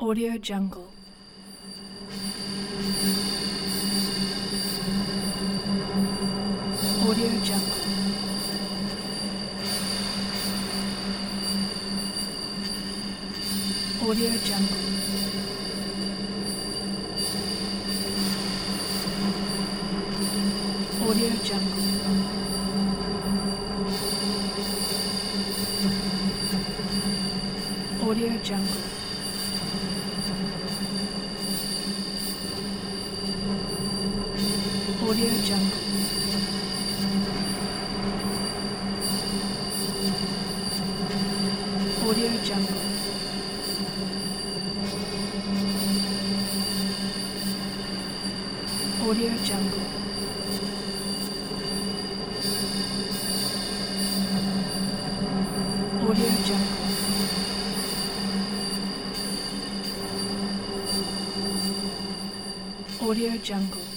Audio Jungle. Audio Jungle. Audio Jungle. Audio Jungle. Audio Jungle. Audio Jungle. Audio Jungle. Audio Jungle. Audio Jungle. Audio Jungle.